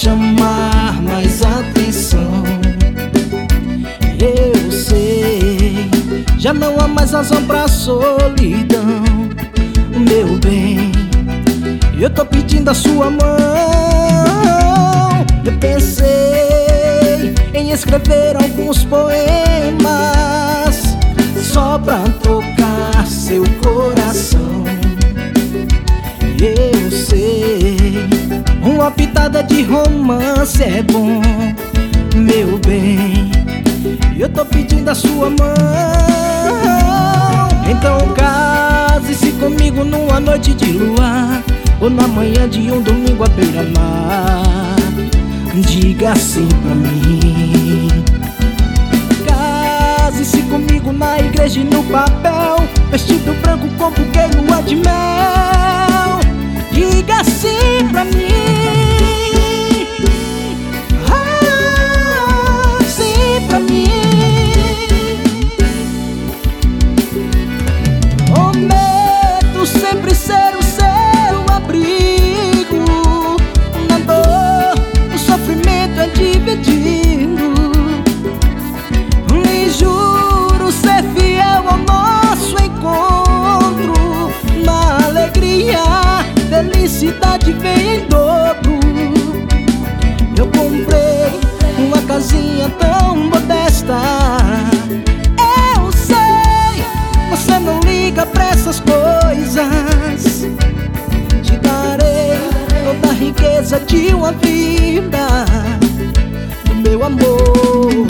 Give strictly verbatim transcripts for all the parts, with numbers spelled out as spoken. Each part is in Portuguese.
chamar mais atenção. Eu sei, já não há mais razão pra solidão. Meu bem, eu tô pedindo a sua mão. Eu pensei em escrever alguns poemas só pra tocar seu coração. Eu sei, uma pitada de romance é bom. Meu bem, eu tô pedindo a sua mão. Então case-se comigo numa noite de luar, ou na manhã de um domingo à beira-mar. Diga sim pra mim. Case-se comigo na igreja e no papel, vestido branco com buquê e lua de mel. Diga sim pra mim. Ah, sim pra mim. Prometo sempre ser o seu abrigo. Na dor, o sofrimento é dividido. Lhe juro ser fiel ao nosso encontro. Na alegria, felicidade vem em dobro. Eu comprei uma casinha tão modesta. Eu sei, você não liga pra essas coisas. Te darei toda a riqueza de uma vida, do meu amor.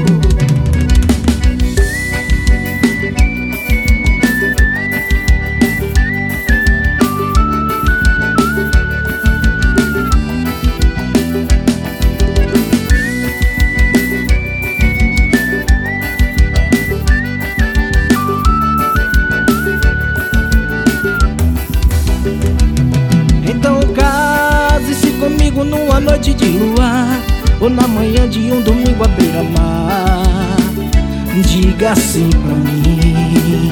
Então case-se comigo numa noite de luar, ou na manhã de um domingo à beira-mar. Diga sim pra mim.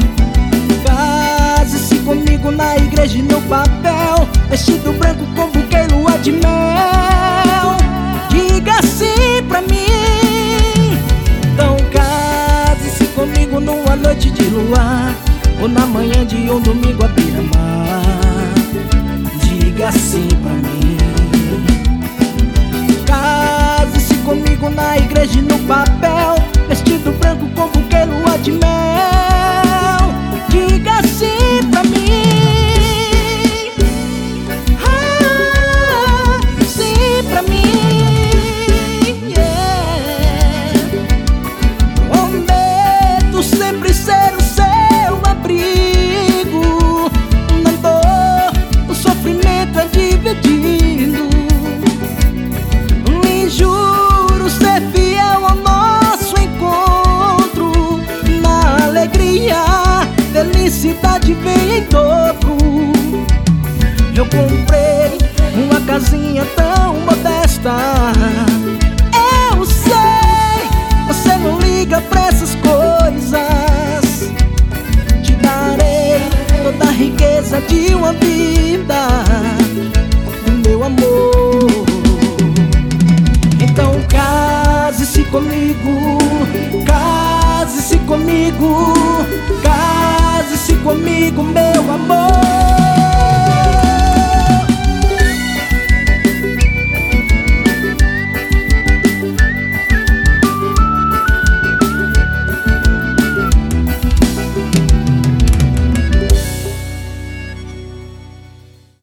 Case-se comigo na igreja e no papel, vestido branco com buquê e lua de mel. Diga sim pra mim. Então case-se comigo numa noite de luar, ou na manhã de um domingo à beira-mar. Diga sim pra mim. Case-se comigo na igreja e no papel, vestido branco com buquê, lua de mel. Diga sim pra mim. Ah, sim pra mim, yeah. Prometo sempre ser o seu abrigo. Na dor, o sofrimento é dividido. Lhe juro ser fiel ao nosso encontro. Na alegria, felicidade vem em dobro. Eu comprei uma casinha tão modesta. Eu sei, você não liga pra essas coisas. Te darei toda a riqueza de uma vida, do meu amor. Então case-se comigo, case-se comigo, case-se comigo, meu amor.